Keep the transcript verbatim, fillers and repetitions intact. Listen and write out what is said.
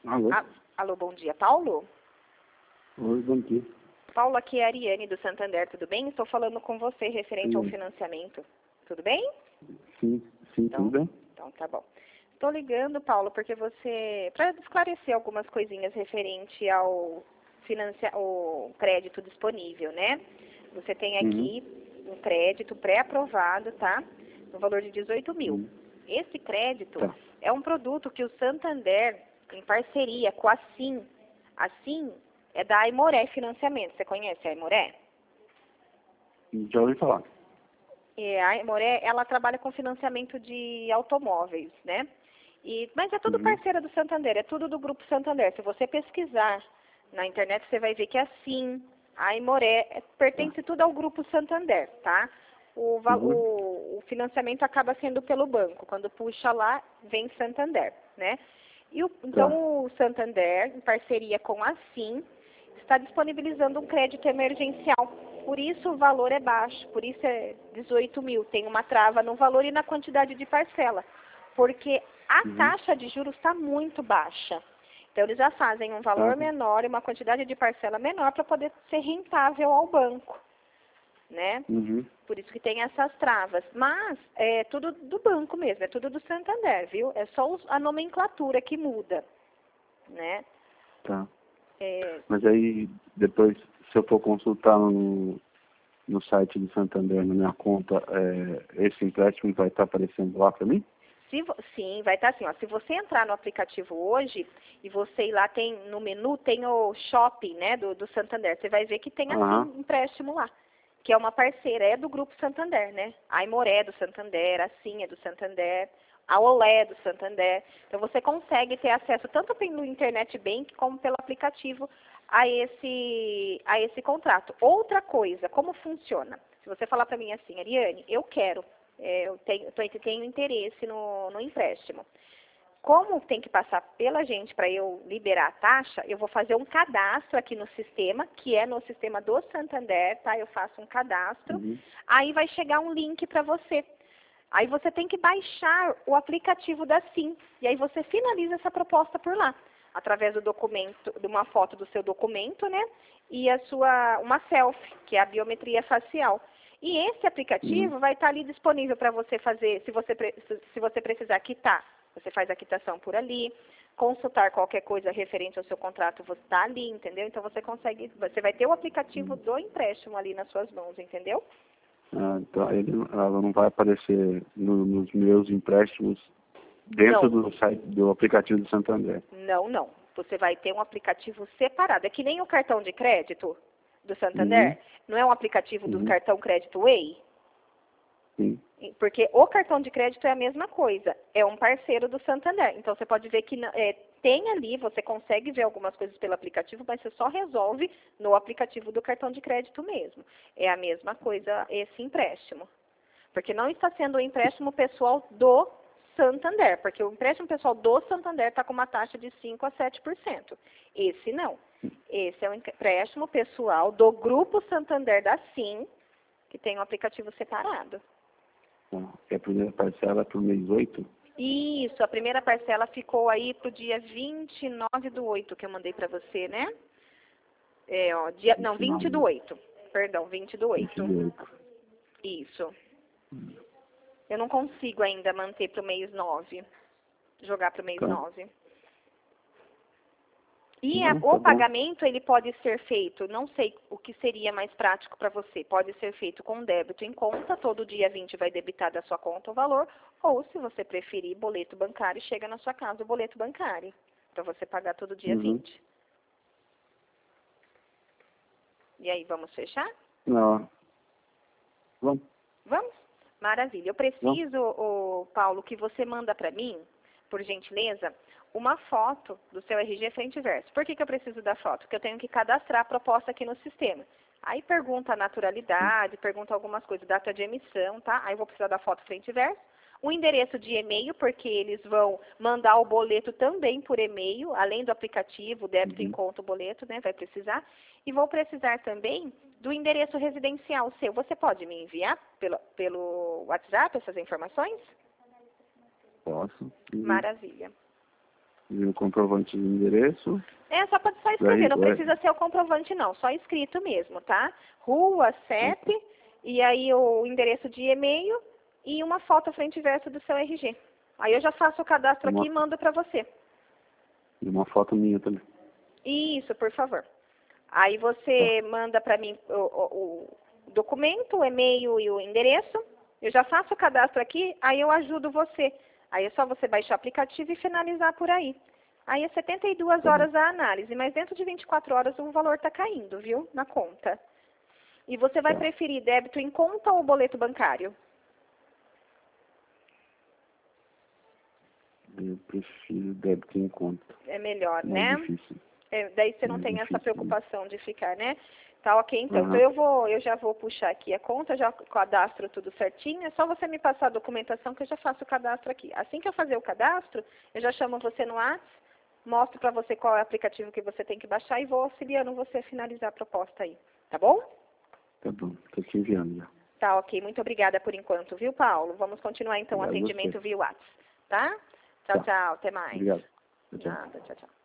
Alô? A- Alô, bom dia, Paulo? Oi, bom dia. Paulo, aqui é a Ariane do Santander, tudo bem? Estou falando com você referente ao Sim. financiamento. Tudo bem? Sim, sim, Então, tudo bem? então tá bom. Estou ligando, Paulo, porque você, para esclarecer algumas coisinhas referente ao financia, ao crédito disponível, né? Você tem aqui Uhum. um crédito pré-aprovado, tá? No valor de dezoito mil. Uhum. Esse crédito Tá. é um produto que o Santander, em parceria com a Sim, a Sim é da Aimoré Financiamento. Você conhece a Aimoré? Já ouvi falar. É, a Aimoré, ela trabalha com financiamento de automóveis, né? E, mas é tudo Uhum. parceira do Santander, é tudo do Grupo Santander. Se você pesquisar na internet, você vai ver que a Sim, a Aimoré, é, pertence tudo ao Grupo Santander, tá? O, val- Uhum. o, o financiamento acaba sendo pelo banco. Quando puxa lá, vem Santander, né? E o, então Tá. o Santander, em parceria com a Sim, está disponibilizando um crédito emergencial. Por isso o valor é baixo, por isso é dezoito mil. Tem uma trava no valor e na quantidade de parcela, porque a Uhum. taxa de juros está muito baixa. Então eles já fazem um valor Tá. menor e uma quantidade de parcela menor para poder ser rentável ao banco, né? Uhum. Por isso que tem essas travas. Mas é tudo do banco mesmo, é tudo do Santander, viu? É só os- a nomenclatura que muda, né? Tá. É, Mas aí, depois, se eu for consultar no, no site do Santander, na minha conta, é, esse empréstimo vai estar aparecendo lá para mim? Se vo- sim, vai estar assim, ó. Se você entrar no aplicativo hoje e você ir lá tem no menu tem o shopping, né, do, do Santander, você vai ver que tem assim Aham. um empréstimo lá, que é uma parceira, é do grupo Santander, né? A Aimoré é do Santander, a Sim é do Santander, a Olé é do Santander. Então você consegue ter acesso tanto pelo internet bank como pelo aplicativo a esse a esse contrato. Outra coisa, como funciona? Se você falar para mim assim, Ariane, eu quero é, eu tenho, tô- tenho interesse no, no empréstimo. Como tem que passar pela gente para eu liberar a taxa, eu vou fazer um cadastro aqui no sistema, que é no sistema do Santander, tá? Eu faço um cadastro, Uhum. aí vai chegar um link para você. Aí você tem que baixar o aplicativo da Sim, e aí você finaliza essa proposta por lá, através do documento, de uma foto do seu documento, né? E a sua, uma selfie, que é a biometria facial. E esse aplicativo Uhum. vai estar ali disponível para você fazer, se você, pre- se se você precisar quitar, você faz a quitação por ali, consultar qualquer coisa referente ao seu contrato, você está ali, entendeu? Então você consegue, você vai ter o aplicativo do empréstimo ali nas suas mãos, entendeu? Ah, então, ele, ela não vai aparecer no- nos meus empréstimos dentro Não, do site do aplicativo do Santander. não, não. Você vai ter um aplicativo separado. É que nem o cartão de crédito do Uhum. Santander. Não é um aplicativo do Uhum. cartão Crédito Way? Sim. Porque o cartão de crédito é a mesma coisa, é um parceiro do Santander. Então você pode ver que é, tem ali, você consegue ver algumas coisas pelo aplicativo, mas você só resolve no aplicativo do cartão de crédito mesmo. É a mesma coisa esse empréstimo. Porque não está sendo o empréstimo pessoal do Santander, porque o empréstimo pessoal do Santander está com uma taxa de cinco a sete por cento. Esse não. Esse é o empréstimo pessoal do Grupo Santander da Sim, que tem um aplicativo separado. Tá. E a primeira parcela é por mês oito? Isso, a primeira parcela ficou aí pro dia vinte e nove do oito que eu mandei para você, né? É, ó, dia, não, vinte do oito. Perdão, vinte do oito. vinte e oito. Isso. Eu não consigo ainda manter pro mês nove. Jogar pro mês Tá. nove. E a- Não, tá o bom. pagamento, ele pode ser feito, não sei o que seria mais prático para você, pode ser feito com débito em conta, todo dia vinte vai debitar da sua conta o valor, ou se você preferir, boleto bancário, chega na sua casa o boleto bancário, para você pagar todo dia Uhum. vinte. E aí, vamos fechar? Não. Vamos. Vamos? Maravilha. Eu Vamos. preciso, ô, Paulo, que você manda para mim, por gentileza, uma foto do seu R G frente e verso. Por que que eu preciso da foto? Porque eu tenho que cadastrar a proposta aqui no sistema. Aí pergunta a naturalidade, pergunta algumas coisas, data de emissão, tá? Aí eu vou precisar da foto frente e verso. O endereço de e-mail, porque eles vão mandar o boleto também por e-mail, além do aplicativo, débito em Uhum. conta, o boleto, né? Vai precisar. E vou precisar também do endereço residencial seu. Você pode me enviar pelo, pelo WhatsApp essas informações? Posso. Uhum. Maravilha. E o comprovante de endereço? É, só pode só escrever, Daí, não é... precisa ser o comprovante não, só escrito mesmo, tá? Rua, C E P, e aí o endereço de e-mail e uma foto frente e verso do seu R G. Aí eu já faço o cadastro uma... aqui e mando para você. E uma foto minha também. Isso, por favor. Aí você tá. manda para mim o, o, o documento, o e-mail e o endereço. Eu já faço o cadastro aqui, aí eu ajudo você. Aí é só você baixar o aplicativo e finalizar por aí. Aí é setenta e duas Tá horas bom. a análise, mas dentro de vinte e quatro horas o valor está caindo, viu? Na conta. E você vai Tá. preferir débito em conta ou boleto bancário? Eu prefiro débito em conta. É melhor, Mais né? difícil. É, daí você não Mais tem difícil, essa preocupação de ficar, né? Tá ok, então. Uhum. Então eu vou, eu já vou puxar aqui a conta, já cadastro tudo certinho. É só você me passar a documentação que eu já faço o cadastro aqui. Assim que eu fazer o cadastro, eu já chamo você no WhatsApp, mostro para você qual é o aplicativo que você tem que baixar e vou auxiliando você a finalizar a proposta aí. Tá bom? Tá bom, tô te enviando já. Tá ok. Muito obrigada por enquanto, viu, Paulo? Vamos continuar então o Obrigado atendimento você. via WhatsApp, tá? Tchau, Tá. tchau. Até mais. Obrigado. Tchau, tchau. Nada, tchau, tchau.